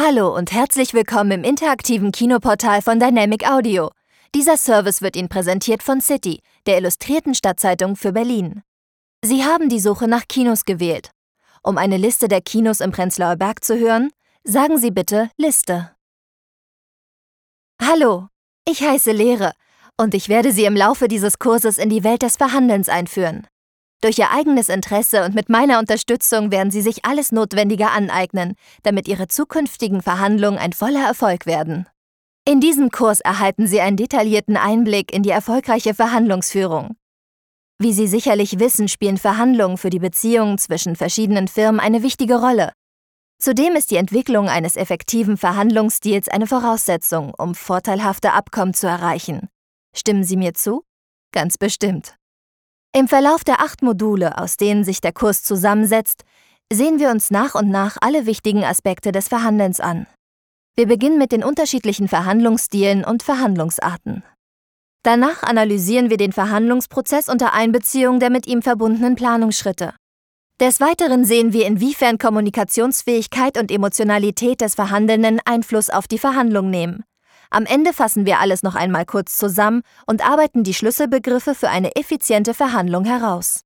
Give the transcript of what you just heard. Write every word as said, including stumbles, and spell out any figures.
Hallo und herzlich willkommen im interaktiven Kinoportal von Dynamic Audio. Dieser Service wird Ihnen präsentiert von City, der Illustrierten Stadtzeitung für Berlin. Sie haben die Suche nach Kinos gewählt. Um eine Liste der Kinos im Prenzlauer Berg zu hören, sagen Sie bitte Liste. Hallo, ich heiße Lehre und ich werde Sie im Laufe dieses Kurses in die Welt des Verhandelns einführen. Durch Ihr eigenes Interesse und mit meiner Unterstützung werden Sie sich alles Notwendige aneignen, damit Ihre zukünftigen Verhandlungen ein voller Erfolg werden. In diesem Kurs erhalten Sie einen detaillierten Einblick in die erfolgreiche Verhandlungsführung. Wie Sie sicherlich wissen, spielen Verhandlungen für die Beziehungen zwischen verschiedenen Firmen eine wichtige Rolle. Zudem ist die Entwicklung eines effektiven Verhandlungsstils eine Voraussetzung, um vorteilhafte Abkommen zu erreichen. Stimmen Sie mir zu? Ganz bestimmt. Im Verlauf der acht Module, aus denen sich der Kurs zusammensetzt, sehen wir uns nach und nach alle wichtigen Aspekte des Verhandelns an. Wir beginnen mit den unterschiedlichen Verhandlungsstilen und Verhandlungsarten. Danach analysieren wir den Verhandlungsprozess unter Einbeziehung der mit ihm verbundenen Planungsschritte. Des Weiteren sehen wir, inwiefern Kommunikationsfähigkeit und Emotionalität des Verhandelnden Einfluss auf die Verhandlung nehmen. Am Ende fassen wir alles noch einmal kurz zusammen und arbeiten die Schlüsselbegriffe für eine effiziente Verhandlung heraus.